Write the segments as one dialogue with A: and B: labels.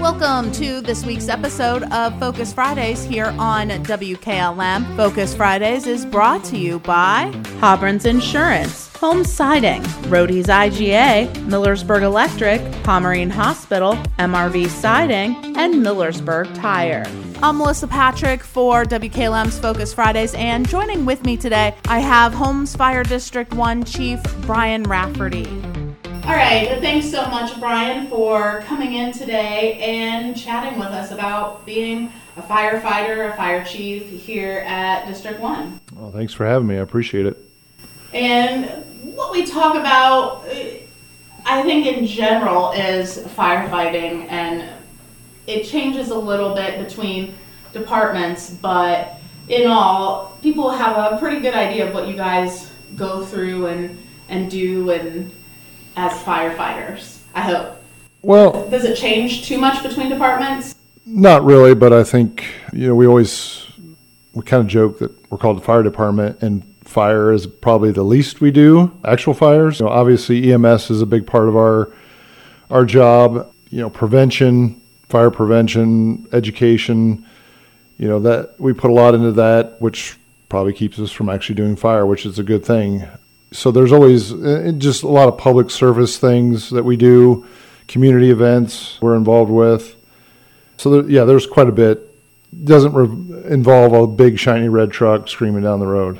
A: Welcome to this week's episode of Focus Fridays here on WKLM. Focus Fridays is brought to you by Hobron's Insurance, Home Siding, Rody's IGA, Millersburg Electric, Pomerene Hospital, MRV Siding, and Millersburg Tire. I'm Melissa Patrick for WKLM's Focus Fridays, and joining with me today, I have Holmes Fire District 1 Chief Brian Rafferty. All right, thanks so much, Brian, for coming in today and chatting with us about being a firefighter, a fire chief here at District 1.
B: Well, thanks for having me. I appreciate it.
A: And what we talk about, I think in general, is firefighting, and it changes a little bit between departments, but in all, people have a pretty good idea of what you guys go through and do and as firefighters, I hope.
B: Well,
A: does it change too much between departments?
B: Not really, but I think, we kind of joke that we're called the fire department, and fire is probably the least we do, actual fires. Obviously EMS is a big part of our job, prevention, fire prevention, education, that we put a lot into that, which probably keeps us from actually doing fire, which is a good thing. So there's always just a lot of public service things that we do, community events we're involved with. So there's quite a bit. Doesn't involve a big shiny red truck screaming down the road.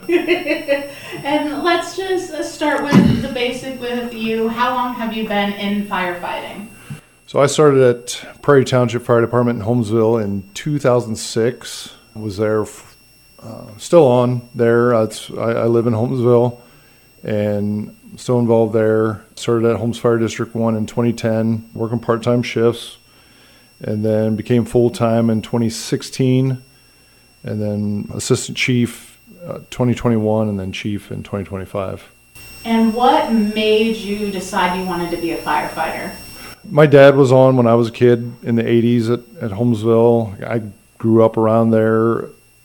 A: And let's just start with the basic with you. How long have you been in firefighting?
B: So I started at Prairie Township Fire Department in Holmesville in 2006. I was there, still on there. I live in Holmesville and still involved there. Started at Holmes Fire District 1 in 2010, working part-time shifts, and then became full-time in 2016, and then assistant chief 2021, and then chief in 2025.
A: And what made you decide you wanted to be a firefighter?
B: My dad was on when I was a kid in the 80s at Holmesville. I grew up around there.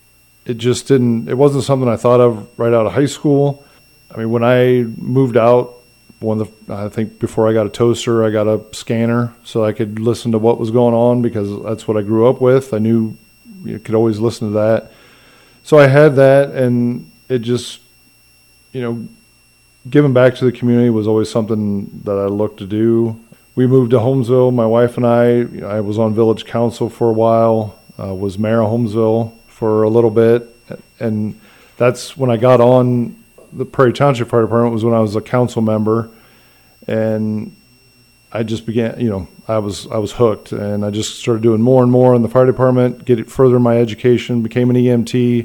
B: It wasn't something I thought of right out of high school. I mean, when I moved out, I think before I got a toaster, I got a scanner so I could listen to what was going on because that's what I grew up with. I knew you could always listen to that. So I had that, and it just, giving back to the community was always something that I looked to do. We moved to Holmesville, my wife and I was on village council for a while, was mayor of Holmesville for a little bit, and that's when I got on the Prairie Township Fire Department was when I was a council member, and I just began, I was hooked, and I just started doing more and more in the fire department, get it further in my education, became an EMT.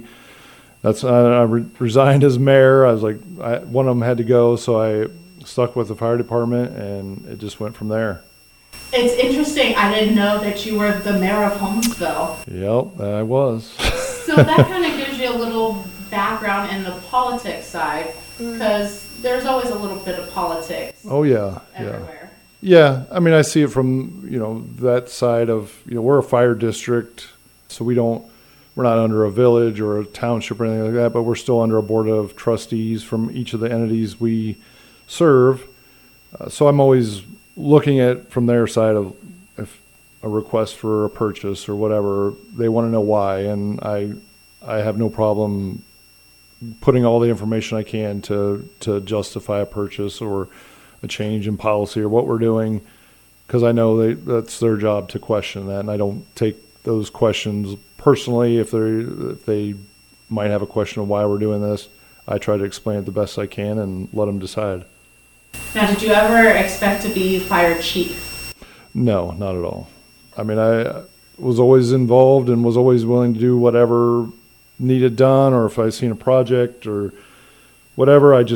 B: I resigned as mayor. I was like, one of them had to go, so I stuck with the fire department, and it just went from there.
A: It's interesting. I didn't know that you were the mayor of Holmesville.
B: Yep, I was.
A: So that kind of gives you a little background in the politics side, because there's always a little bit of politics.
B: Oh yeah,
A: everywhere.
B: Yeah. I mean, I see it from that side of we're a fire district, so we're not under a village or a township or anything like that, but we're still under a board of trustees from each of the entities we serve. So I'm always looking at from their side of if a request for a purchase or whatever, they want to know why, and I have no problem putting all the information I can to justify a purchase or a change in policy or what we're doing, because I know that's their job to question that, and I don't take those questions personally. If they might have a question of why we're doing this, I try to explain it the best I can and let them decide.
A: Now, did you ever expect to be fire chief?
B: No, not at all. I mean, I was always involved and was always willing to do whatever needed done, or if I seen a project or whatever, I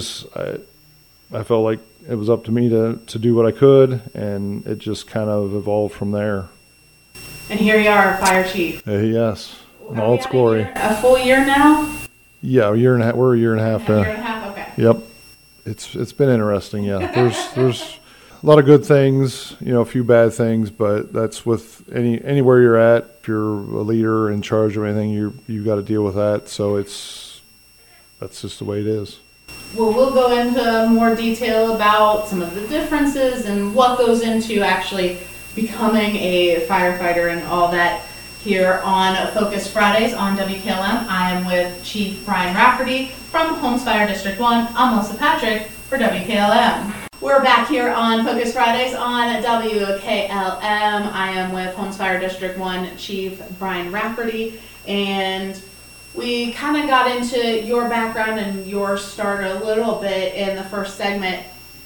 B: felt like it was up to me to do what I could, and it just kind of evolved from there.
A: And here you are, fire chief.
B: Yes, in all its glory.
A: A full year now?
B: Yeah, a year and a half. We're a year and a half now.
A: A year and a half, okay.
B: Yep. It's been interesting, yeah. There's a lot of good things, a few bad things, but that's with anywhere you're at. If you're a leader in charge of anything, you've got to deal with that. So that's just the way it is.
A: Well, we'll go into more detail about some of the differences and what goes into actually becoming a firefighter and all that here on Focus Fridays on WKLM. I am with Chief Brian Rafferty from Holmes Fire District 1. I'm Melissa Patrick for WKLM. We're back here on Focus Fridays on WKLM. I am with Holmes Fire District 1 Chief Brian Rafferty, and we kind of got into your background and your start a little bit in the first segment.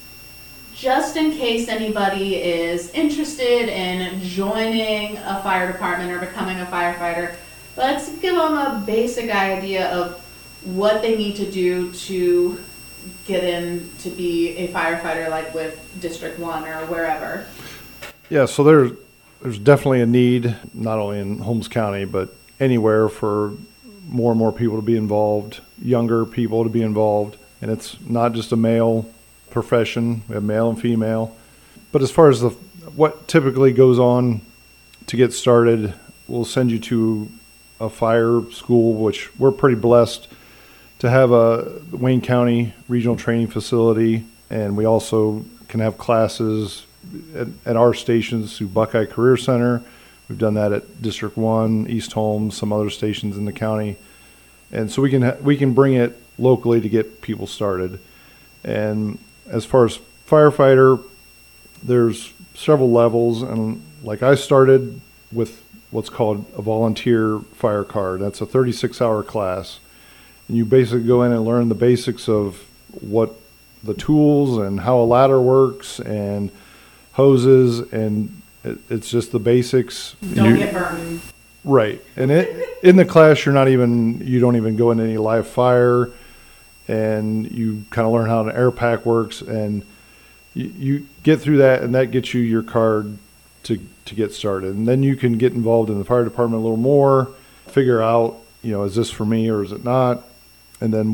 A: Just in case anybody is interested in joining a fire department or becoming a firefighter, let's give them a basic idea of what they need to do to get in to be a firefighter, like with District 1 or wherever.
B: Yeah, so there's definitely a need, not only in Holmes County, but anywhere, for more and more people to be involved, younger people to be involved. And it's not just a male profession. We have male and female. But as far as what typically goes on to get started, we'll send you to a fire school, which we're pretty blessed to have a Wayne County Regional Training Facility. And we also can have classes at our stations through Buckeye Career Center. We've done that at District 1, East Holmes, some other stations in the county. And so we can bring it locally to get people started. And as far as firefighter, there's several levels. And like I started with what's called a volunteer fire card. That's a 36-hour class. And you basically go in and learn the basics of what the tools and how a ladder works and hoses, and it's just the basics.
A: Don't get burned.
B: Right. And in the class, you don't even go into any live fire, and you kind of learn how an air pack works, and you get through that, and that gets you your card to get started. And then you can get involved in the fire department a little more, figure out, is this for me or is it not? And then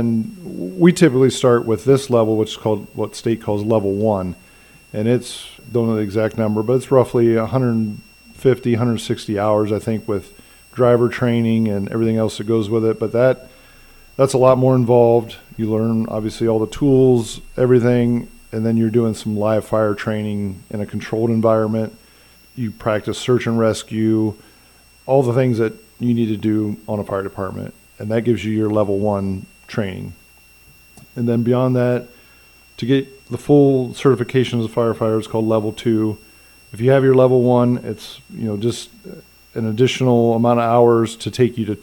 B: we typically start with this level, which is called, what state calls level 1. And don't know the exact number, but it's roughly 150, 160 hours, I think, with driver training and everything else that goes with it. But that's a lot more involved. You learn, obviously, all the tools, everything, and then you're doing some live fire training in a controlled environment. You practice search and rescue, all the things that you need to do on a fire department. And that gives you your level 1 training. And then beyond that, to get the full certification as a firefighter, it's called level 2. If you have your level 1, it's just an additional amount of hours to take you to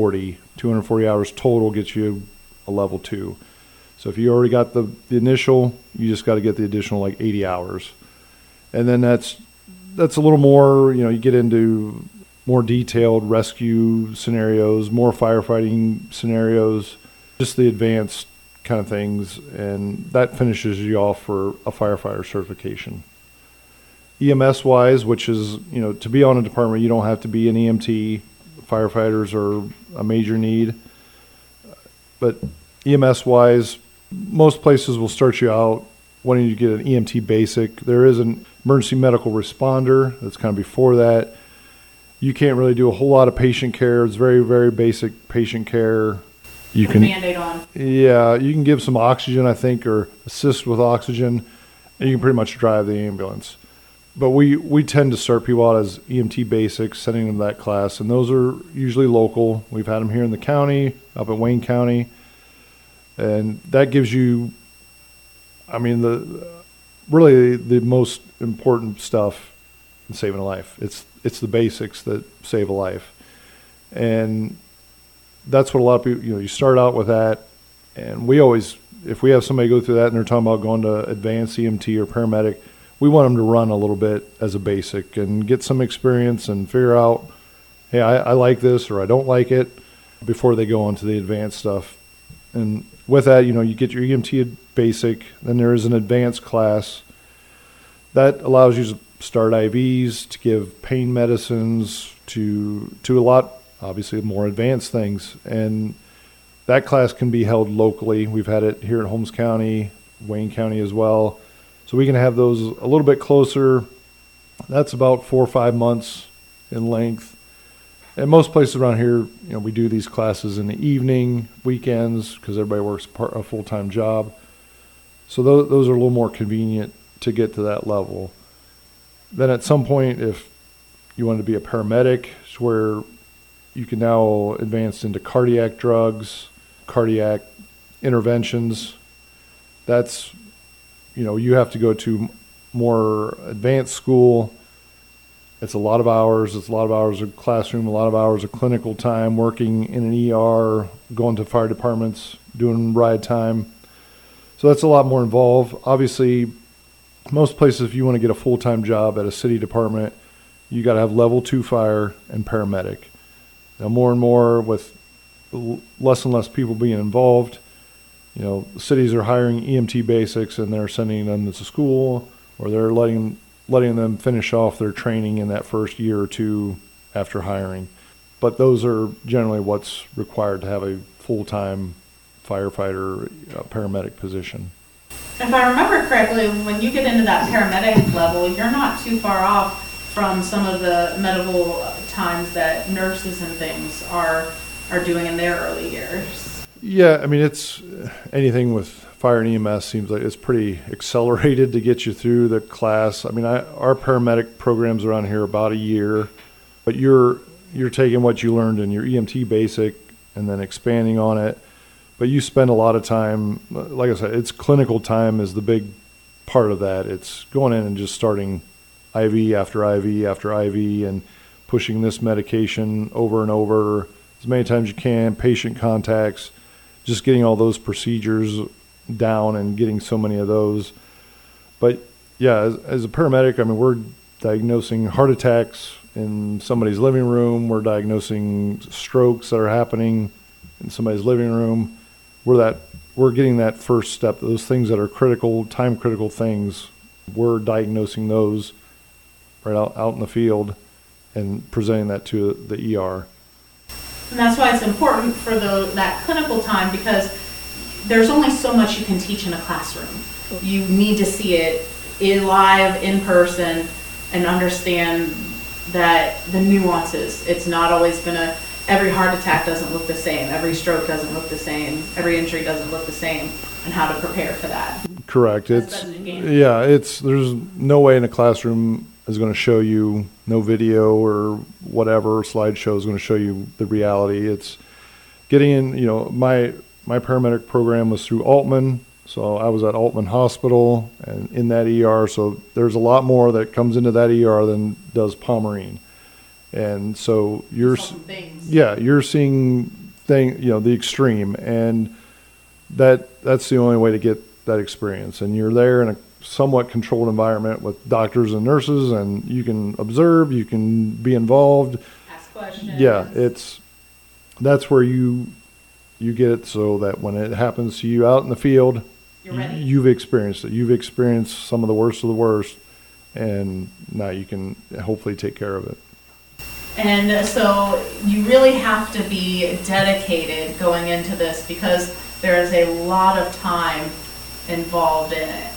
B: 240 hours total gets you a level 2. So if you already got the initial, you just got to get the additional 80 hours. And then that's a little more, you get into more detailed rescue scenarios, more firefighting scenarios, just the advanced kind of things, and that finishes you off for a firefighter certification. EMS wise, which is, to be on a department, you don't have to be an EMT. Firefighters are a major need. But EMS wise, most places will start you out wanting to get an EMT basic. There is an emergency medical responder that's kind of before that. You can't really do a whole lot of patient care. It's very, very basic patient care. You can
A: Band-Aid on.
B: Yeah, you can give some oxygen, I think, or assist with oxygen, and you can pretty much drive the ambulance. But we tend to start people out as EMT basics, sending them that class, and those are usually local. We've had them here in the county, up at Wayne County, and that gives you, really the most important stuff in saving a life. It's the basics that save a life, and that's what a lot of people, you start out with that. And we always, if we have somebody go through that and they're talking about going to advanced EMT or paramedic, we want them to run a little bit as a basic and get some experience and figure out, hey, I like this or I don't like it, before they go on to the advanced stuff. And with that, you get your EMT basic, then there is an advanced class that allows you to start IVs, to give pain medicines, to a lot, obviously, more advanced things. And that class can be held locally. We've had it here in Holmes County, Wayne County as well. So we can have those a little bit closer. That's about 4 or 5 months in length. And most places around here, we do these classes in the evening, weekends, because everybody works a full-time job. So those are a little more convenient to get to that level. Then at some point, if you want to be a paramedic, it's where you can now advance into cardiac drugs, cardiac interventions. That's, you have to go to more advanced school. It's a lot of hours. It's a lot of hours of classroom, a lot of hours of clinical time, working in an ER, going to fire departments, doing ride time. So that's a lot more involved. Obviously, most places, if you want to get a full-time job at a city department, you got to have level 2 fire and paramedic. Now, more and more with less and less people being involved, cities are hiring EMT basics and they're sending them to school, or they're letting them finish off their training in that first year or two after hiring. But those are generally what's required to have a full-time firefighter, paramedic position.
A: If I remember correctly, when you get into that paramedic level, you're not too far off from some of the medical times that nurses and things are doing in their early years.
B: Yeah, I mean, it's anything with fire and EMS seems like it's pretty accelerated to get you through the class. I mean, our paramedic programs around here are about a year, but you're taking what you learned in your EMT basic and then expanding on it. But you spend a lot of time, like I said, it's clinical time is the big part of that. It's going in and just starting IV after IV after IV and pushing this medication over and over as many times as you can, patient contacts, just getting all those procedures down and getting so many of those. But yeah, as a paramedic, I mean, we're diagnosing heart attacks in somebody's living room. We're diagnosing strokes that are happening in somebody's living room. We're getting that first step, those things that are critical, time critical things. We're diagnosing those right out in the field and presenting that to the ER.
A: And that's why it's important for that clinical time, because there's only so much you can teach in a classroom. You need to see it live, in person, and understand that the nuances. It's not always every heart attack doesn't look the same, every stroke doesn't look the same, every injury doesn't look the same, and how to prepare for that.
B: Correct. There's no way in a classroom is going to show you, no video or whatever slideshow is going to show you the reality. It's getting in, my paramedic program was through Altman, so I was at Altman Hospital and in that ER, so there's a lot more that comes into that ER than does Pomerene. And so you're seeing the extreme, and that's the only way to get that experience. And you're there in a somewhat controlled environment with doctors and nurses, and you can observe, you can be involved,
A: ask questions.
B: Yeah, that's where you get it, so that when it happens to you out in the field,
A: you're ready.
B: You've experienced it. You've experienced some of the worst, and now you can hopefully take care of it.
A: And so you really have to be dedicated going into this, because there is a lot of time involved in it.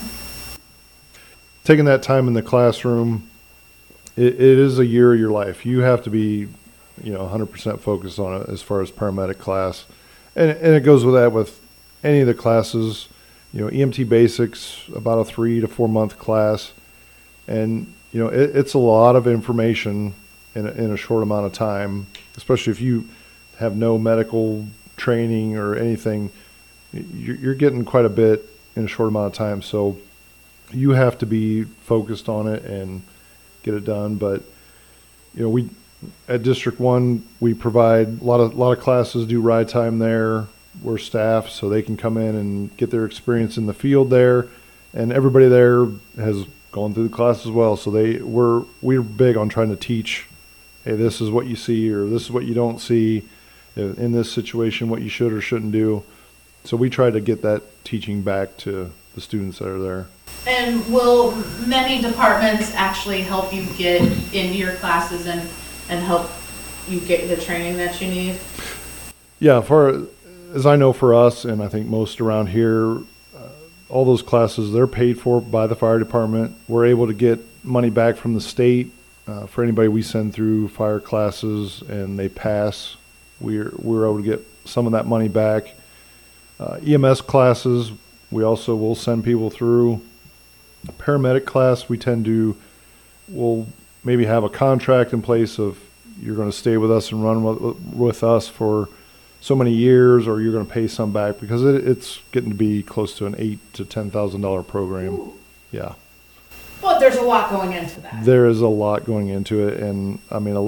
B: Taking that time in the classroom, it is a year of your life. You have to be 100% focused on it as far as paramedic class. And it goes with that with any of the classes. EMT basics, about a 3 to 4 month class. And, it's a lot of information in a short amount of time, especially if you have no medical training or anything. You're getting quite a bit in a short amount of time. So you have to be focused on it and get it done. But, we at District 1, we provide a lot of classes, do ride time there. We're staff, so they can come in and get their experience in the field there. And everybody there has gone through the class as well. So we're big on trying to teach, hey, this is what you see, or this is what you don't see in this situation, what you should or shouldn't do. So we try to get that teaching back to the students that are there.
A: And will many departments actually help you get into your classes and help you get the training that you need?
B: Yeah, as I know for us, and I think most around here, all those classes, they're paid for by the fire department. We're able to get money back from the state for anybody we send through fire classes and they pass. We're able to get some of that money back. EMS classes, we also will send people through. Paramedic class, we tend to we'll maybe have a contract in place of you're going to stay with us and run with us for so many years, or you're going to pay some back, because it's getting to be close to an $8,000 to $10,000 program.
A: Ooh.
B: Yeah.
A: Well, there's a lot going into that.
B: There is a lot going into it, and I mean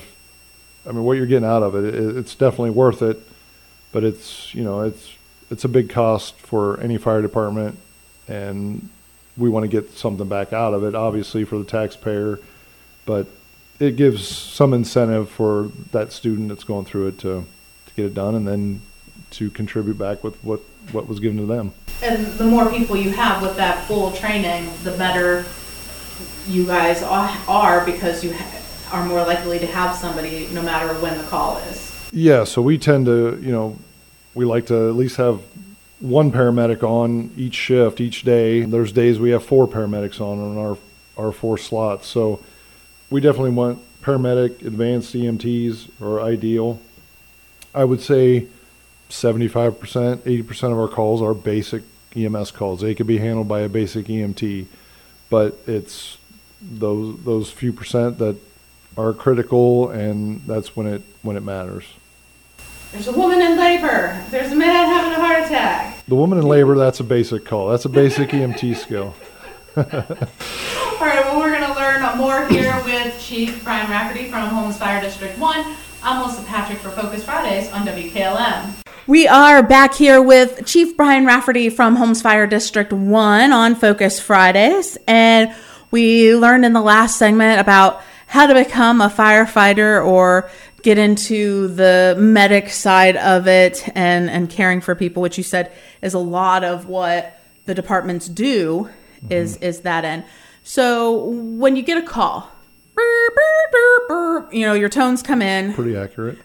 B: what you're getting out of it's definitely worth it, but it's a big cost for any fire department, and we want to get something back out of it, obviously for the taxpayer, but it gives some incentive for that student that's going through it to get it done, and then to contribute back with what was given to them.
A: And the more people you have with that full training, the better you guys are, because you are more likely to have somebody no matter when the call is. Yeah,
B: so we tend to, we like to at least have one paramedic on each shift, each day. There's days we have 4 paramedics on our 4 slots. So we definitely want paramedic, advanced EMTs are ideal. I would say 75%, 80% of our calls are basic EMS calls. They could be handled by a basic EMT, but it's those few percent that are critical, and that's when it matters.
A: There's a woman in labor. There's a man having a heart attack.
B: The woman in labor, that's a basic call. That's a basic EMT skill.
A: All right, well, we're going to learn more here with Chief Brian Rafferty from Holmes Fire District 1. I'm Melissa Patrick for Focus Fridays on WKLM. We are back here with Chief Brian Rafferty from Holmes Fire District 1 on Focus Fridays. And we learned in the last segment about how to become a firefighter or get into the medic side of it and caring for people, which you said is a lot of what the departments do, is that end. So when you get a call, your tones come in.
B: Pretty accurate.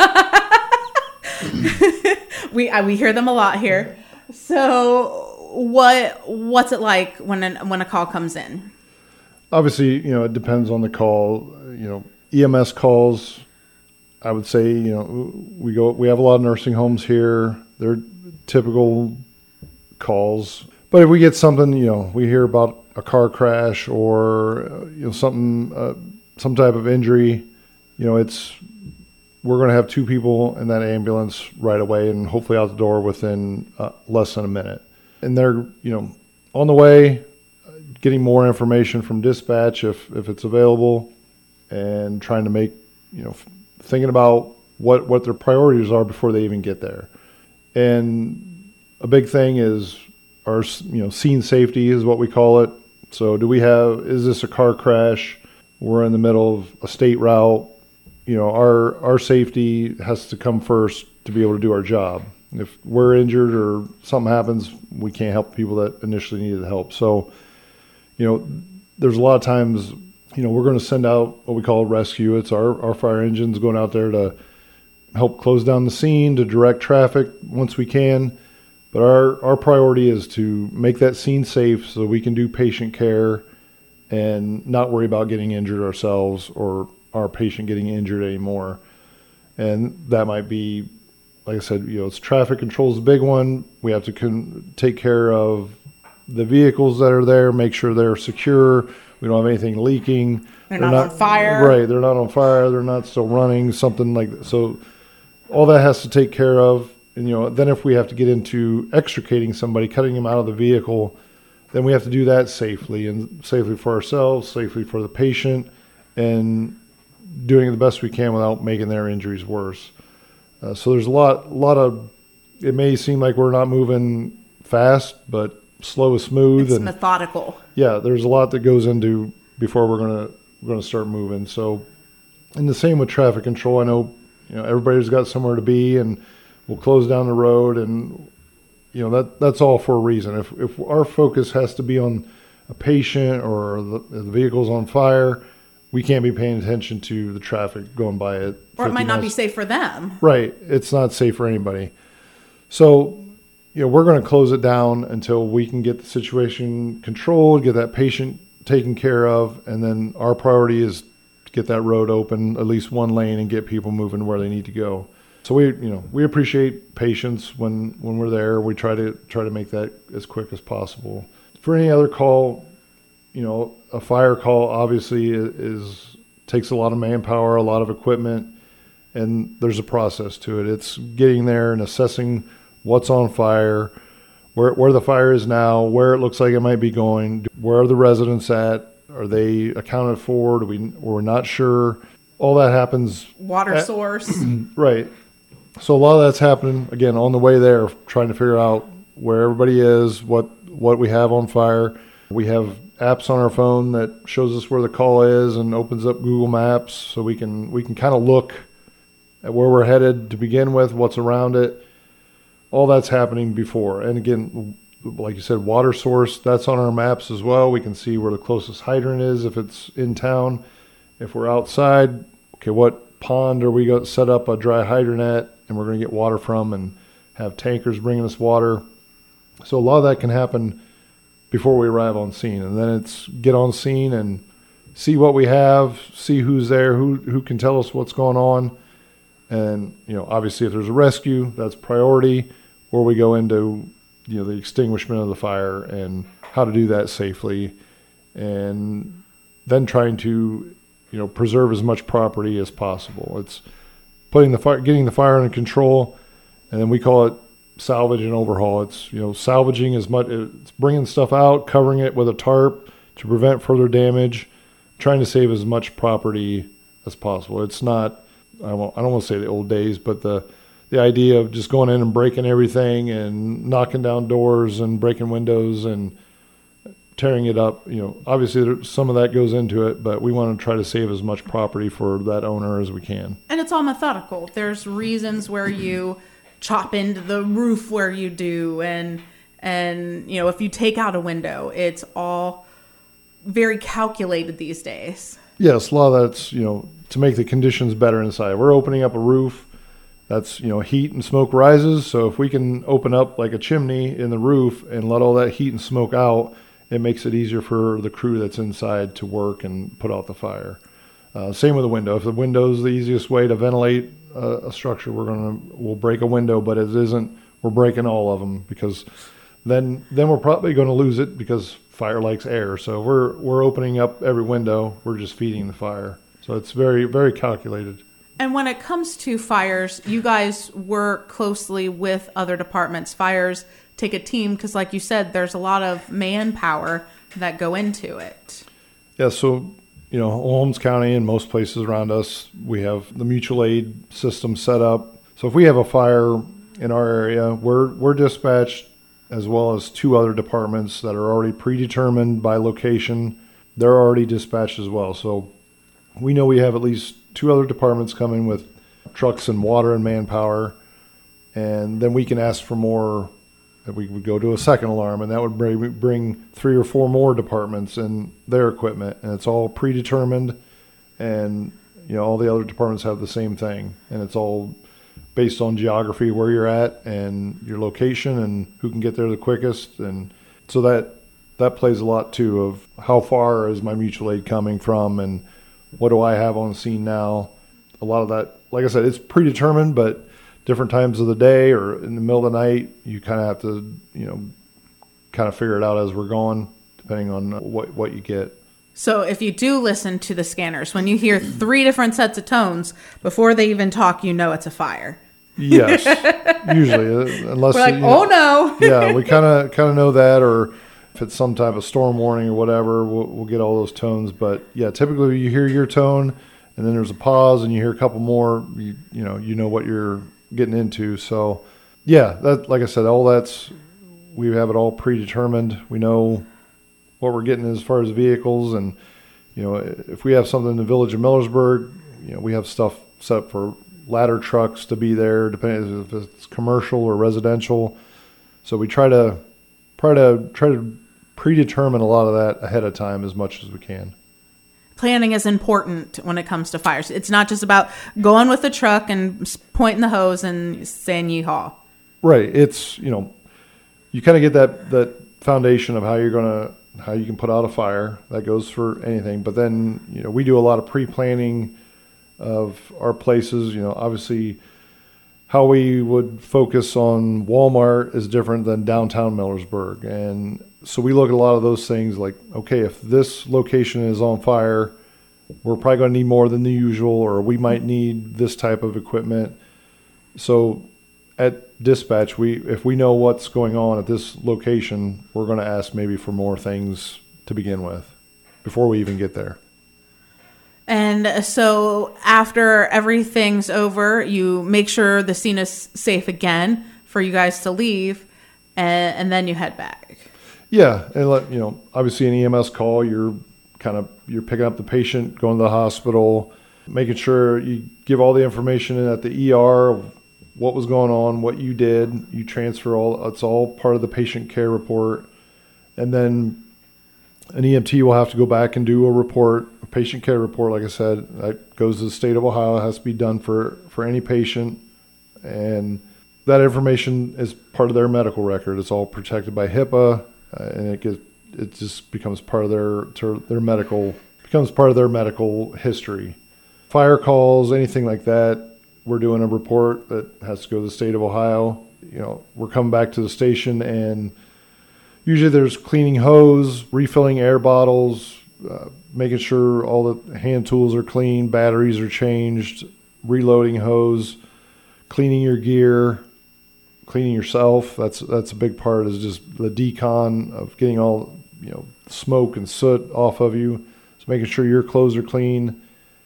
A: We hear them a lot here. So what's it like when a call comes in?
B: Obviously, it depends on the call. EMS calls, I would say, we have a lot of nursing homes here. They're typical calls. But if we get something, we hear about a car crash or something, some type of injury, we're going to have 2 people in that ambulance right away, and hopefully out the door within less than a minute. And they're on the way, getting more information from dispatch if it's available, and trying to make thinking about what their priorities are before they even get there. And a big thing is our scene safety is what we call it. So is this a car crash? We're in the middle of a state route. Our safety has to come first to be able to do our job. If we're injured or something happens, we can't help people that initially needed help. So, there's a lot of times, we're going to send out what we call a rescue. It's our fire engines going out there to help close down the scene, to direct traffic once we can. But our priority is to make that scene safe so we can do patient care and not worry about getting injured ourselves or our patient getting injured anymore. And that might be, like I said, it's traffic control is the big one. We have to take care of the vehicles that are there, make sure they're secure. We don't have anything leaking.
A: They're not on fire.
B: Right, they're not on fire. They're not still running, something like that. So all that has to take care of. And, then if we have to get into extricating somebody, cutting them out of the vehicle, then we have to do that safely, and safely for ourselves, safely for the patient, and doing the best we can without making their injuries worse. So there's a lot of, it may seem like we're not moving fast, but slow is smooth.
A: It's methodical.
B: Yeah, there's a lot that goes into before we're gonna start moving. So, and the same with traffic control. I know, everybody's got somewhere to be, and we'll close down the road, and that's all for a reason. If our focus has to be on a patient or the vehicle's on fire, we can't be paying attention to the traffic going by it.
A: Or it might not be safe for them.
B: Right. It's not safe for anybody. So, we're going to close it down until we can get the situation controlled, get that patient taken care of, and then our priority is to get that road open, at least one lane, and get people moving where they need to go. So we appreciate patience when we're there. We try to make that as quick as possible. For any other call, a fire call obviously takes a lot of manpower, a lot of equipment, and there's a process to it. It's getting there and assessing what's on fire, where the fire is now, where it looks like it might be going, where are the residents at, are they accounted for, we're not sure. All that happens.
A: Water source.
B: Right. So a lot of that's happening, again, on the way there, trying to figure out where everybody is, what we have on fire. We have apps on our phone that shows us where the call is and opens up Google Maps, so we can kind of look at where we're headed to begin with, what's around it. All that's happening before. And again, like you said, water source, that's on our maps as well. We can see where the closest hydrant is if it's in town. If we're outside, okay, what pond are we going to set up a dry hydrant at and we're going to get water from, and have tankers bringing us water. So a lot of that can happen before we arrive on scene. And then it's get on scene and see what we have, see who's there, who can tell us what's going on. And, obviously if there's a rescue, that's priority, or we go into, the extinguishment of the fire and how to do that safely. And then trying to, preserve as much property as possible. It's getting the fire under control, and then we call it salvage and overhaul. It's, salvaging as much, it's bringing stuff out, covering it with a tarp to prevent further damage, trying to save as much property as possible. It's not, I don't want to say the old days, but the idea of just going in and breaking everything and knocking down doors and breaking windows and tearing it up, obviously some of that goes into it, but we want to try to save as much property for that owner as we can.
A: And it's all methodical. There's reasons where you chop into the roof where you do, and if you take out a window, it's all very calculated these days.
B: Yes, a lot of that's, to make the conditions better inside. We're opening up a roof that's, heat and smoke rises. So if we can open up like a chimney in the roof and let all that heat and smoke out, it makes it easier for the crew that's inside to work and put out the fire. Same with the window. If the window is the easiest way to ventilate a structure, we'll break a window, but it isn't, we're breaking all of them, because then we're probably going to lose it, because fire likes air. So we're opening up every window. We're just feeding the fire. So it's very, very calculated.
A: And when it comes to fires, you guys work closely with other departments. Fires take a team, because like you said, there's a lot of manpower that go into it.
B: Yeah, so, Holmes County and most places around us, we have the mutual aid system set up. So if we have a fire in our area, we're dispatched, as well as two other departments that are already predetermined by location. They're already dispatched as well. So we know we have at least two other departments coming with trucks and water and manpower. And then we can ask for more. We would go to a second alarm, and that would bring 3 or 4 more departments and their equipment. And it's all predetermined. And, all the other departments have the same thing. And it's all based on geography, where you're at and your location and who can get there the quickest. And so that plays a lot too, of how far is my mutual aid coming from and what do I have on scene now. A lot of that, like I said, it's predetermined, but different times of the day or in the middle of the night, you kind of have to, kind of figure it out as we're going, depending on what you get.
A: So if you do listen to the scanners, when you hear 3 different sets of tones, before they even talk, it's a fire.
B: Yes, usually, unless
A: we're like, oh no.
B: Yeah, we kind of know that, or if it's some type of storm warning or whatever, we'll get all those tones. But yeah, typically you hear your tone, and then there's a pause, and you hear a couple more. You know what you're getting into. So yeah, that, like I said, we have it all predetermined. We know what we're getting as far as vehicles, and if we have something in the village of Millersburg, we have stuff set up for ladder trucks to be there, depending if it's commercial or residential. So we try to predetermine a lot of that ahead of time as much as we can.
A: Planning is important when it comes to fires. It's not just about going with the truck and pointing the hose and saying yeehaw.
B: Right. It's, you kind of get that foundation of how you can put out a fire. That goes for anything. But then, we do a lot of pre-planning of our places. Obviously how we would focus on Walmart is different than downtown Millersburg. And So we look at a lot of those things like, okay, if this location is on fire, we're probably going to need more than the usual, or we might need this type of equipment. So at dispatch, if we know what's going on at this location, we're going to ask maybe for more things to begin with before we even get there.
A: And so after everything's over, you make sure the scene is safe again for you guys to leave, and then you head back.
B: Yeah, and obviously an EMS call, you're picking up the patient, going to the hospital, making sure you give all the information at the ER, what was going on, what you did. You transfer it's all part of the patient care report. And then an EMT will have to go back and do a patient care report. Like I said, that goes to the state of Ohio. It has to be done for any patient. And that information is part of their medical record. It's all protected by HIPAA, and it just becomes part of their medical history. Fire calls, anything like that, we're doing a report that has to go to the state of Ohio. We're coming back to the station, and usually there's cleaning hose, refilling air bottles, making sure all the hand tools are clean, batteries are changed, reloading hose, cleaning your gear, cleaning yourself. That's a big part, is just the decon of getting all smoke and soot off of you. So making sure your clothes are clean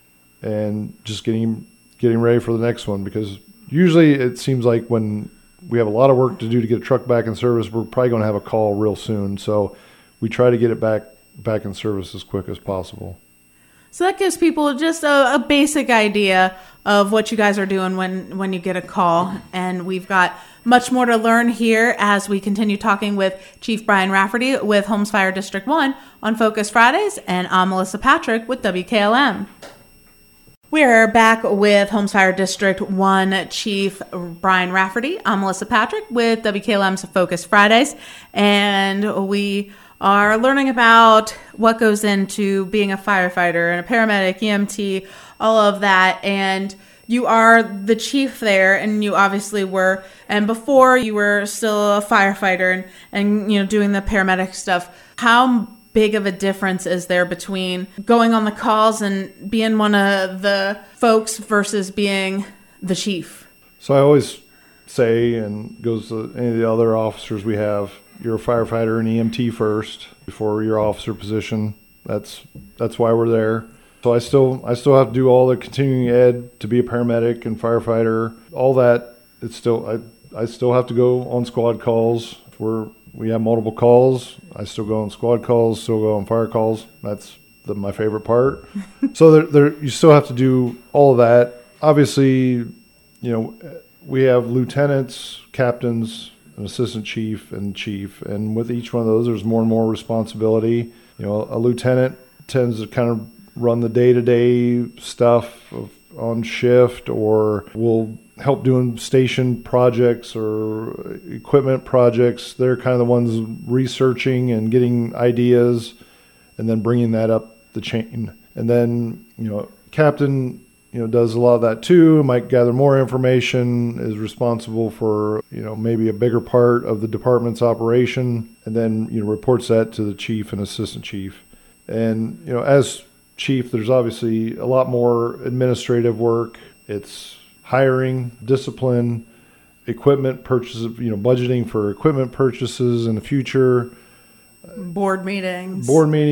B: and just getting ready for the next one, because usually it seems like when we have a lot of work to do to get a truck back in service, we're probably going to have a call real soon. So we try to get it back in service as quick as possible.
A: So that gives people just a basic idea of what you guys are doing when you get a call. And we've got much more to learn here as we continue talking with Chief Brian Rafferty with Holmes Fire District 1 on Focus Fridays. And I'm Melissa Patrick with WKLM. We're back with Holmes Fire District 1 Chief Brian Rafferty. I'm Melissa Patrick with WKLM's Focus Fridays. And we are learning about what goes into being a firefighter and a paramedic, EMT, all of that. And you are the chief there, and you obviously were. And before, you were still a firefighter and doing the paramedic stuff. How big of a difference is there between going on the calls and being one of the folks versus being the chief? So
B: I always say, and goes to any of the other officers we have, you're a firefighter and EMT first before your officer position. That's why we're there. So I still have to do all the continuing ed to be a paramedic and firefighter. All that, it's still I still have to go on squad calls. If we have multiple calls, I still go on squad calls, still go on fire calls. That's my favorite part. So you still have to do all of that. Obviously, we have lieutenants, captains, an assistant chief, and with each one of those, there's more and more responsibility. A lieutenant tends to kind of run the day-to-day stuff on shift, or will help doing station projects or equipment projects. They're kind of the ones researching and getting ideas and then bringing that up the chain. And then, captain, does a lot of that too, might gather more information, is responsible for, maybe a bigger part of the department's operation, and then, reports that to the chief and assistant chief. And, as chief, there's obviously a lot more administrative work. It's hiring, discipline, equipment purchases, budgeting for equipment purchases in the future.
A: Board meetings,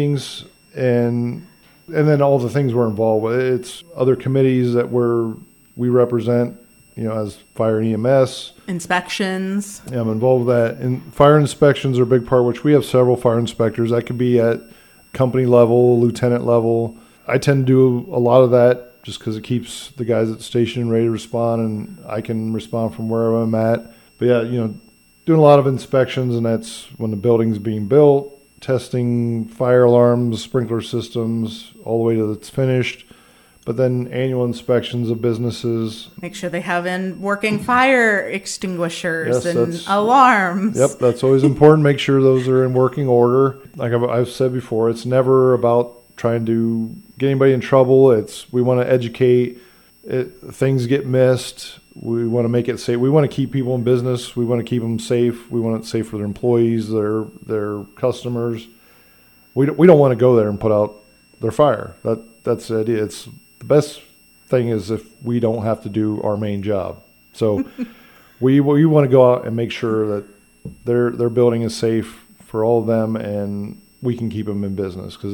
B: and then all the things we're involved with. It's other committees that we represent, as fire and EMS.
A: Inspections.
B: Yeah, I'm involved with that. And fire inspections are a big part, which we have several fire inspectors. That could be at company level, lieutenant level. I tend to do a lot of that just because it keeps the guys at the station ready to respond, and I can respond from wherever I'm at. But yeah, doing a lot of inspections, and that's when the building's being built, testing fire alarms, sprinkler systems, all the way to it's finished. But then annual inspections of businesses.
A: Make sure they have in working fire extinguishers and alarms.
B: Yep, that's always important. Make sure those are in working order. Like I've said before, it's never about trying to get anybody in trouble. We want to educate. Things get missed. We want to make it safe. We want to keep people in business. We want to keep them safe. We want it safe for their employees, their customers. We don't want to go there and put out their fire. That's the idea. It's the best thing is if we don't have to do our main job. So we want to go out and make sure that their building is safe for all of them, and we can keep them in business, because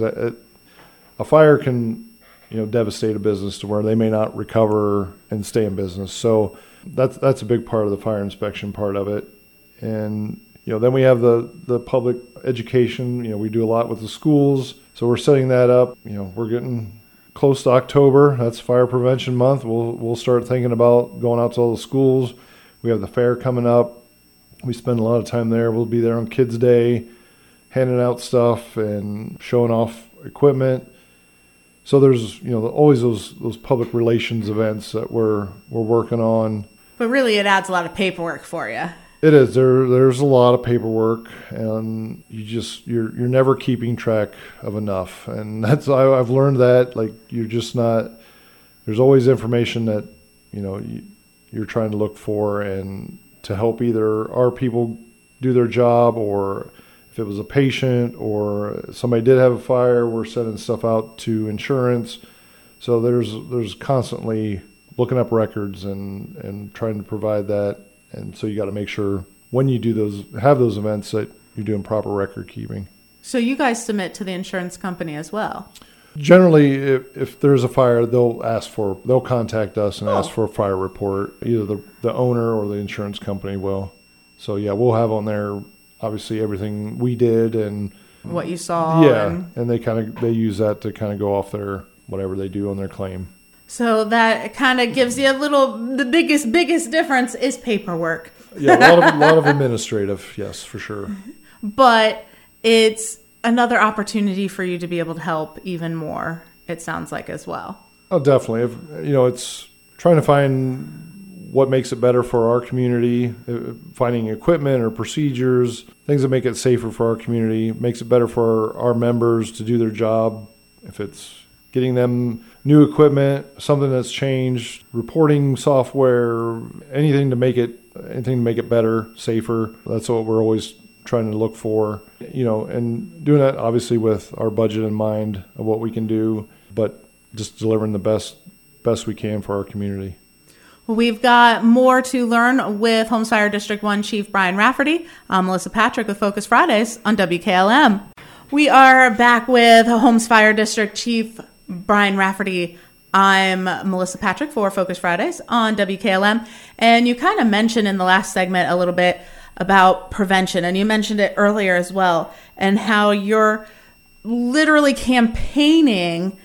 B: a fire can devastate a business to where they may not recover and stay in business. So that's a big part of the fire inspection part of it. And then we have the public education. We do a lot with the schools, so we're setting that up. We're getting close to October. That's Fire Prevention Month. We'll start thinking about going out to all the schools. We have the fair coming up. We spend a lot of time there. We'll be there on Kids Day, handing out stuff and showing off equipment. So there's always those public relations events that we're working on.
A: But really, it adds a lot of paperwork for you.
B: It is. There's a lot of paperwork, and you're never keeping track of enough. And I've learned that you're just not. There's always information that you're trying to look for and to help either our people do their job, or if it was a patient or somebody did have a fire, we're sending stuff out to insurance. So there's constantly looking up records and trying to provide that. And so you got to make sure when you have those events that you're doing proper record keeping.
A: So you guys submit to the insurance company as well?
B: Generally, if there's a fire, they'll contact us and ask for a fire report. Either the owner or the insurance company will. So yeah, we'll have on there obviously everything we did and
A: what you saw.
B: Yeah, and they use that to kind of go off their whatever they do on their claim.
A: So that kind of gives you the biggest difference is paperwork.
B: Yeah, a lot of administrative, yes, for sure.
A: But it's another opportunity for you to be able to help even more, it sounds like, as well.
B: Oh, definitely. It's trying to find what makes it better for our community, finding equipment or procedures, things that make it safer for our community, makes it better for our members to do their job. If it's getting them new equipment, something that's changed, reporting software, anything to make it better, safer. That's what we're always trying to look for, and doing that obviously with our budget in mind of what we can do, but just delivering the best we can for our community.
A: Well, we've got more to learn with Holmes Fire District 1 Chief Brian Rafferty. I'm Melissa Patrick with Focus Fridays on WKLM. We are back with Holmes Fire District Chief Brian Rafferty. I'm Melissa Patrick for Focus Fridays on WKLM. And you kind of mentioned in the last segment a little bit about prevention, and you mentioned it earlier as well, and how you're literally campaigning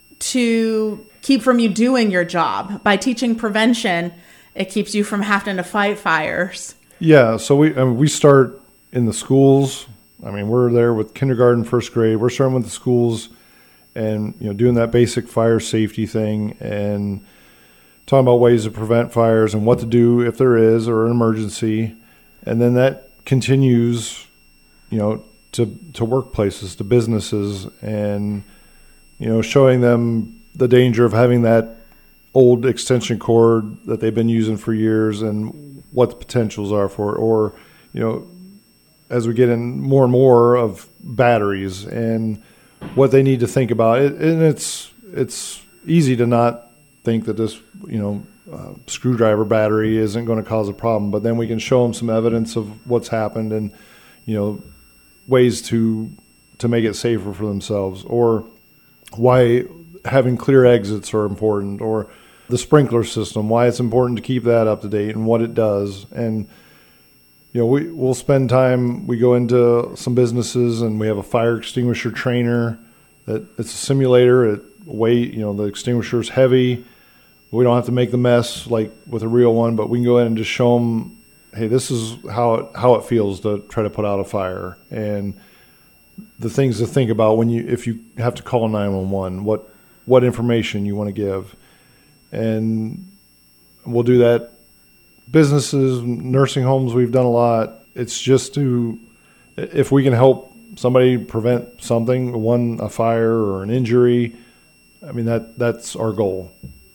A: to keep from you doing your job. By teaching prevention, it keeps you from having to fight fires. Yeah,
B: so we start in the schools. We're there with kindergarten, first grade. We're starting with the schools and doing that basic fire safety thing and talking about ways to prevent fires and what to do if there is or an emergency. And then that continues, to workplaces, to businesses, and, showing them the danger of having that old extension cord that they've been using for years and what the potentials are for it. Or, as we get in more and more of batteries and what they need to think about it. And it's easy to not think that this, screwdriver battery isn't going to cause a problem, but then we can show them some evidence of what's happened and, ways to make it safer for themselves, or why having clear exits are important, or the sprinkler system, why it's important to keep that up to date and what it does. And, we'll spend time, we go into some businesses and we have a fire extinguisher trainer that it's a simulator. The extinguisher is heavy. We don't have to make the mess like with a real one, but we can go in and just show them, hey, this is how it feels to try to put out a fire, and the things to think about if you have to call 911, what information you want to give. And we'll do that. Businesses, nursing homes, we've done a lot. It's just if we can help somebody prevent something, a fire or an injury, that's our goal.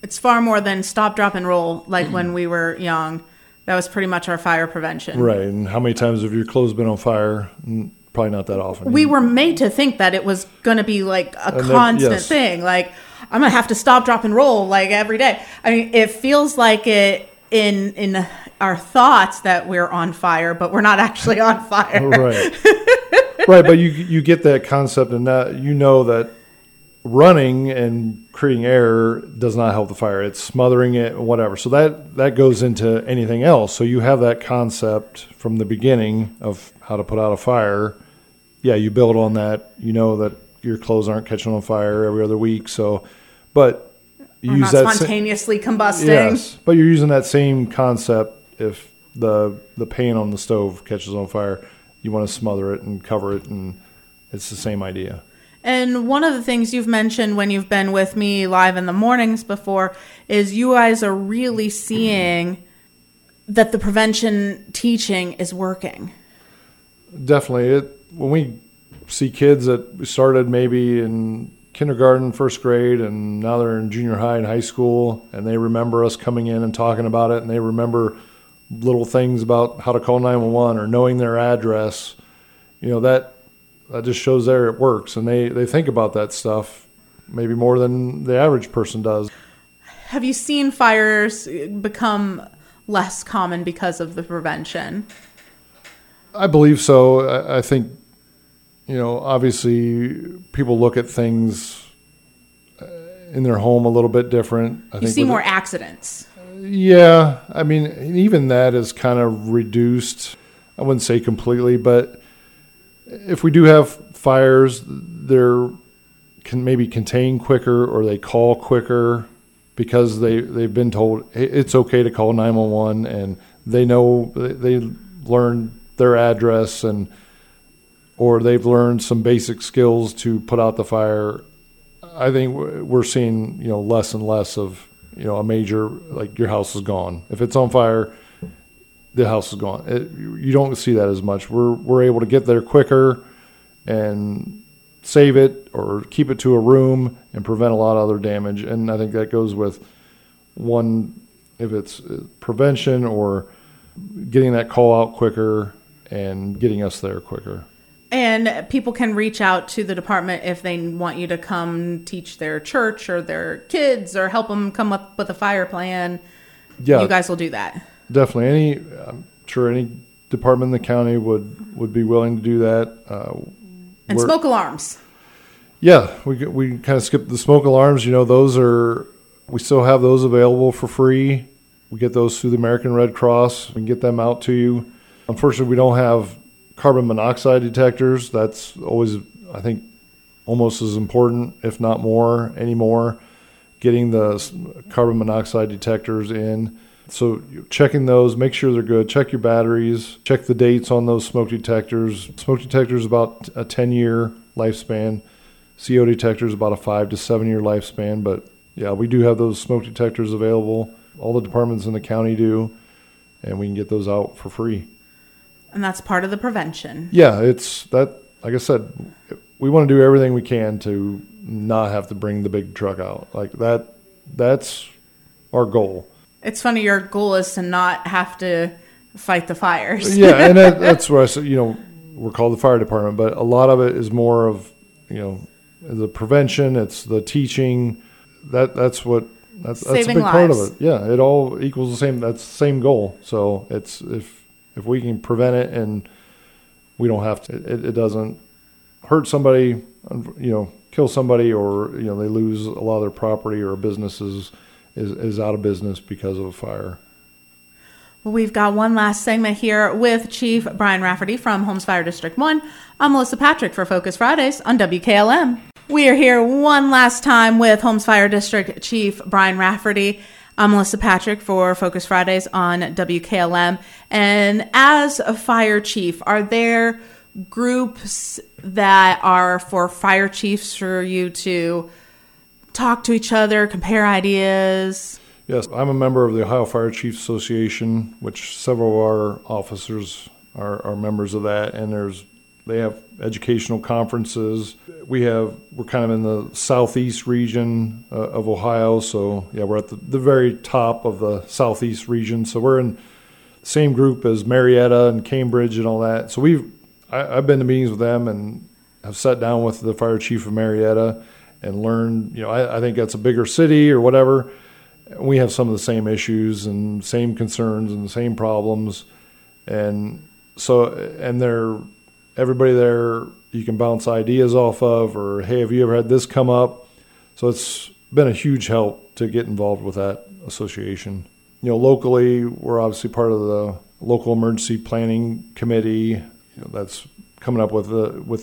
A: It's far more than stop, drop, and roll like when we were young. That was pretty much our fire prevention.
B: Right. And how many times have your clothes been on fire? Probably not that often.
A: We were made to think that it was going to be like a constant thing. Like, I'm going to have to stop, drop, and roll like every day. I mean, it feels like it in our thoughts that we're on fire, but we're not actually on fire.
B: Right. Right. But you get that concept, and that you know that running and creating air does not help the fire. It's smothering it and whatever. So that goes into anything else. So you have that concept from the beginning of how to put out a fire. Yeah, you build on that. You know that your clothes aren't catching on fire every other week. So, but you use
A: not
B: that
A: spontaneously combusting.
B: Yes, but you're using that same concept. If the pan on the stove catches on fire, you want to smother it and cover it, and it's the same idea.
A: And one of the things you've mentioned when you've been with me live in the mornings before is you guys are really seeing that the prevention teaching is working.
B: Definitely. When we see kids that started maybe in kindergarten, first grade, and now they're in junior high and high school, and they remember us coming in and talking about it, and they remember little things about how to call 911 or knowing their address, that just shows there it works. And they think about that stuff maybe more than the average person does.
A: Have you seen fires become less common because of the prevention?
B: I believe so. I think, obviously people look at things in their home a little bit different. I think
A: see more accidents.
B: Yeah. I mean, even that is kind of reduced. I wouldn't say completely, but if we do have fires, they're can maybe contain quicker, or they call quicker because they've been told it's okay to call 911, and they know they learned their address, or they've learned some basic skills to put out the fire. I think we're seeing less and less of a major, like, your house is gone. If it's on fire, the house is gone. You don't see that as much. We're able to get there quicker and save it or keep it to a room and prevent a lot of other damage. And I think that goes with one, if it's prevention or getting that call out quicker and getting us there quicker.
A: And people can reach out to the department if they want you to come teach their church or their kids or help them come up with a fire plan. Yeah, you guys will do that.
B: Definitely. I'm sure any department in the county would be willing to do that.
A: And smoke alarms.
B: Yeah, we kind of skipped the smoke alarms. We still have those available for free. We get those through the American Red Cross. We can get them out to you. Unfortunately, we don't have carbon monoxide detectors. That's always, I think, almost as important, if not more anymore, getting the carbon monoxide detectors in. So checking those, make sure they're good. Check your batteries. Check the dates on those smoke detectors. Smoke detectors about a 10-year lifespan. CO detectors about a 5 to 7 year lifespan. But yeah, we do have those smoke detectors available. All the departments in the county do, and we can get those out for free.
A: And that's part of the prevention.
B: Yeah, it's that. Like I said, we want to do everything we can to not have to bring the big truck out. Like that. That's our goal.
A: It's funny, your goal is to not have to fight the fires.
B: Yeah, and that's where I said, we're called the fire department, but a lot of it is more of, the prevention. It's the teaching. That's a big part of it. Yeah, it all equals the same. That's the same goal. So it's if we can prevent it and we don't have to, it doesn't hurt somebody, kill somebody, or they lose a lot of their property, or a business is out of business because of a fire.
A: Well, we've got one last segment here with Chief Brian Rafferty from Holmes Fire District 1. I'm Melissa Patrick for Focus Fridays on WKLM. We are here one last time with Holmes Fire District Chief Brian Rafferty. I'm Melissa Patrick for Focus Fridays on WKLM. And as a fire chief, are there groups that are for fire chiefs for you to talk to each other, compare ideas?
B: Yes, I'm a member of the Ohio Fire Chiefs Association, which several of our officers are members of that, and there's They have educational conferences. We're kind of in the southeast region of Ohio. So yeah, we're at the very top of the southeast region. So we're in the same group as Marietta and Cambridge and all that. So I've been to meetings with them and have sat down with the fire chief of Marietta and learned, I think that's a bigger city or whatever. We have some of the same issues and same concerns and the same problems. And so, everybody there you can bounce ideas off of, or, hey, have you ever had this come up? So it's been a huge help to get involved with that association. Locally, we're obviously part of the local emergency planning committee. That's coming up with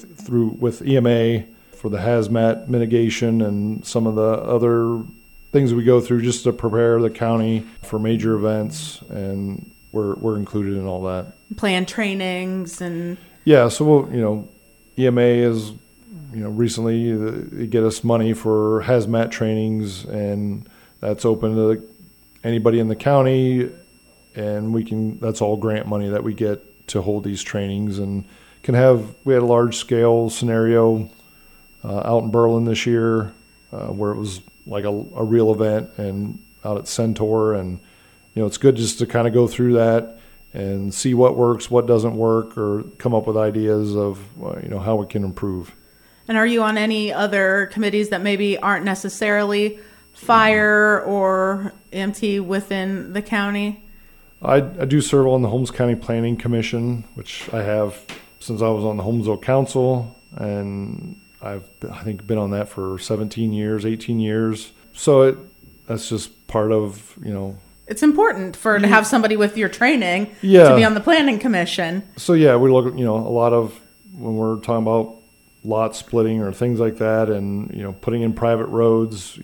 B: EMA for the hazmat mitigation and some of the other things we go through just to prepare the county for major events, and we're included in all that.
A: Plan trainings and
B: yeah. So EMA is recently they get us money for hazmat trainings, and that's open to anybody in the county, and that's all grant money that we get to hold these trainings, and we had a large scale scenario out in Berlin this year where it was like a real event, and out at Centaur, and it's good just to kind of go through that and see what works, what doesn't work, or come up with ideas of how we can improve.
A: And are you on any other committees that maybe aren't necessarily fire or EMT within the county?
B: I do serve on the Holmes County Planning Commission, which I have since I was on the Holmesville Council, and I think been on that for 17 years, 18 years. So that's just part of,
A: It's important to have somebody with your training to be on the planning commission.
B: So yeah, we look at, a lot of, when we're talking about lot splitting or things like that, and, putting in private roads,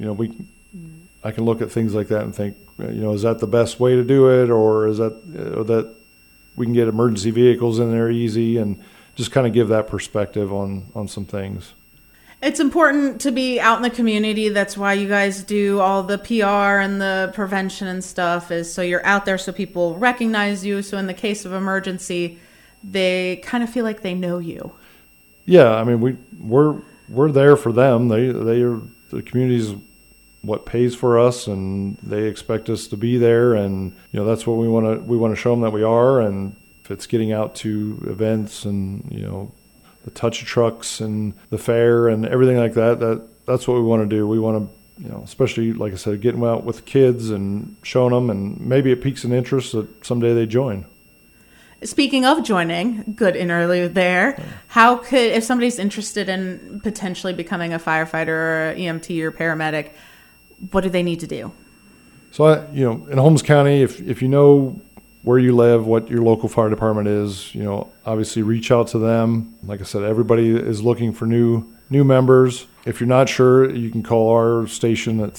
B: I can look at things like that and think, is that the best way to do it? Or is that we can get emergency vehicles in there easy, and just kind of give that perspective on some things.
A: It's important to be out in the community. That's why you guys do all the PR and the prevention and stuff, is so you're out there so people recognize you. So in the case of emergency, they kind of feel like they know you.
B: Yeah, I mean, we're there for them. The community's what pays for us, and they expect us to be there, and that's what we want to show them that we are. And if it's getting out to events and the touch trucks and the fair and everything like that's what we want to do. We want to, especially, like I said, getting out with kids and showing them, and maybe it piques an interest that someday they join.
A: Speaking of joining, good interlude there. How if somebody's interested in potentially becoming a firefighter or an EMT or paramedic, what do they need to do?
B: So, in Holmes County, if you know where you live, what your local fire department is, obviously reach out to them. Like I said, everybody is looking for new members. If you're not sure, you can call our station at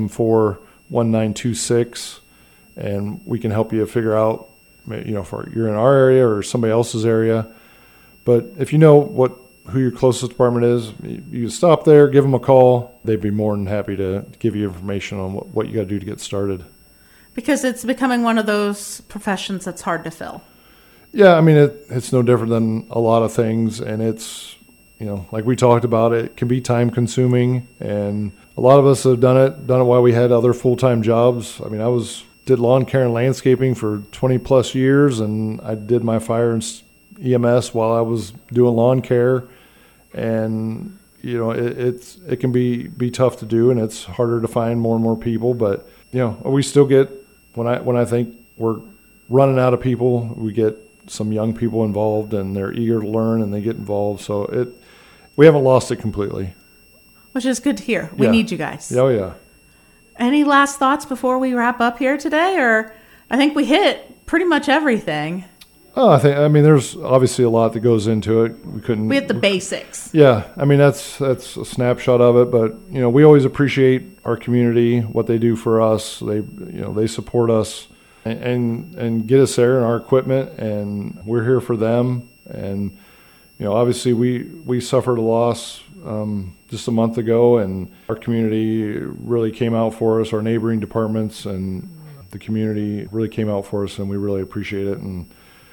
B: 674-1926, and we can help you figure out, if you're in our area or somebody else's area. But if you know who your closest department is, you stop there, give them a call. They'd be more than happy to give you information on what you got to do to get started.
A: Because it's becoming one of those professions that's hard to fill.
B: Yeah, I mean, it's no different than a lot of things, and it's, like we talked about, it can be time consuming, and a lot of us have done it while we had other full-time jobs. I mean, did lawn care and landscaping for 20 plus years, and I did my fire and EMS while I was doing lawn care, and it can be tough to do, and it's harder to find more and more people, but we still get, when I think we're running out of people, we get some young people involved, and they're eager to learn, and they get involved. So we haven't lost it completely. Which
A: is good to hear. We need you guys.
B: Oh, yeah.
A: Any last thoughts before we wrap up here today? Or I think we hit pretty much everything.
B: Oh, I mean, there's obviously a lot that goes into it. We
A: hit the basics.
B: Yeah. I mean, that's a snapshot of it, but we always appreciate our community, what they do for us. They support us and get us there in our equipment, and we're here for them. And obviously we suffered a loss just a month ago, and our community really came out for us. Our neighboring departments and the community really came out for us, and we really appreciate it. And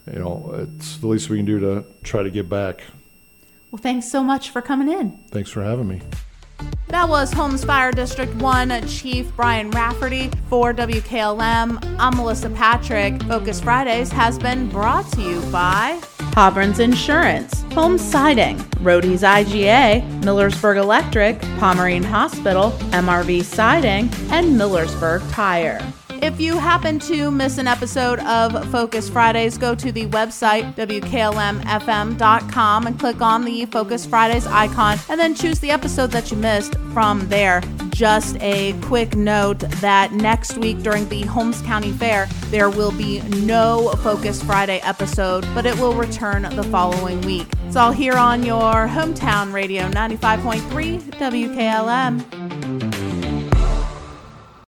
B: it's the least we can do to try to give back.
A: Well, thanks so much for coming in.
B: Thanks for having me.
A: That was Holmes Fire District 1 Chief Brian Rafferty. For WKLM, I'm Melissa Patrick. Focus Fridays has been brought to you by Hobron's Insurance, Holmes Siding, Rody's IGA, Millersburg Electric, Pomerene Hospital, MRV Siding, and Millersburg Tire. If you happen to miss an episode of Focus Fridays, go to the website, WKLMFM.com, and click on the Focus Fridays icon, and then choose the episode that you missed from there. Just a quick note that next week during the Holmes County Fair, there will be no Focus Friday episode, but it will return the following week. It's all here on your hometown radio, 95.3 WKLM.